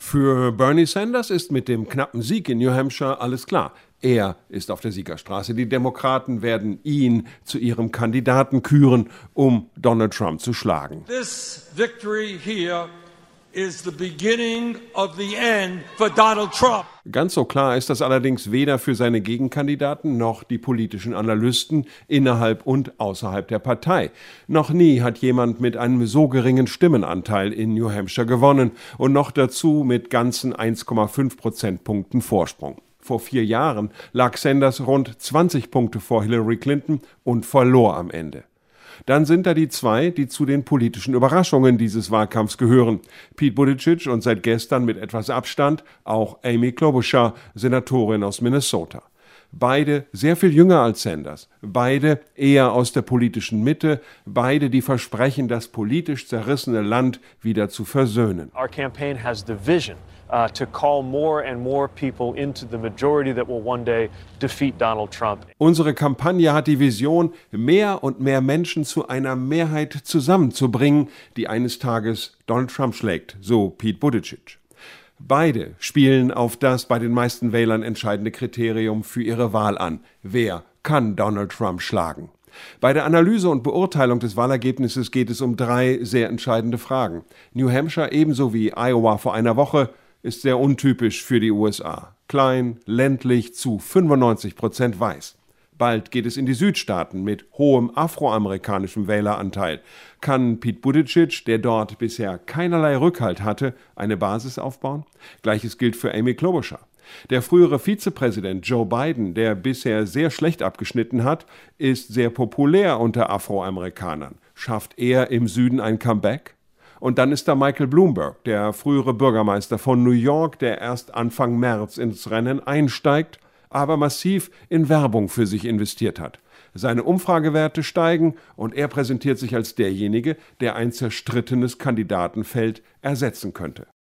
Für Bernie Sanders ist mit dem knappen Sieg in New Hampshire alles klar. Er ist auf der Siegerstraße. Die Demokraten werden ihn zu ihrem Kandidaten küren, um Donald Trump zu schlagen. This victory here is the beginning of the end for Donald Trump. Ganz so klar ist das allerdings weder für seine Gegenkandidaten noch die politischen Analysten innerhalb und außerhalb der Partei. Noch nie hat jemand mit einem so geringen Stimmenanteil in New Hampshire gewonnen und noch dazu mit ganzen 1,5 Prozentpunkten Vorsprung. Vor 4 Jahren lag Sanders rund 20 Punkte vor Hillary Clinton und verlor am Ende. Dann sind da die zwei, die zu den politischen Überraschungen dieses Wahlkampfs gehören. Pete Buttigieg und seit gestern mit etwas Abstand auch Amy Klobuchar, Senatorin aus Minnesota. Beide sehr viel jünger als Sanders, beide eher aus der politischen Mitte, beide die versprechen, das politisch zerrissene Land wieder zu versöhnen. Our campaign has the vision to call more and more people into the majority that will one day defeat Donald Trump. Unsere Kampagne hat die Vision, mehr und mehr Menschen zu einer Mehrheit zusammenzubringen, die eines Tages Donald Trump schlägt, so Pete Buttigieg. Beide spielen auf das bei den meisten Wählern entscheidende Kriterium für ihre Wahl an. Wer kann Donald Trump schlagen? Bei der Analyse und Beurteilung des Wahlergebnisses geht es um 3 sehr entscheidende Fragen. New Hampshire ebenso wie Iowa vor einer Woche ist sehr untypisch für die USA. Klein, ländlich, zu 95% weiß. Bald geht es in die Südstaaten mit hohem afroamerikanischem Wähleranteil. Kann Pete Buttigieg, der dort bisher keinerlei Rückhalt hatte, eine Basis aufbauen? Gleiches gilt für Amy Klobuchar. Der frühere Vizepräsident Joe Biden, der bisher sehr schlecht abgeschnitten hat, ist sehr populär unter Afroamerikanern. Schafft er im Süden ein Comeback? Und dann ist da Michael Bloomberg, der frühere Bürgermeister von New York, der erst Anfang März ins Rennen einsteigt, aber massiv in Werbung für sich investiert hat. Seine Umfragewerte steigen und er präsentiert sich als derjenige, der ein zerstrittenes Kandidatenfeld ersetzen könnte.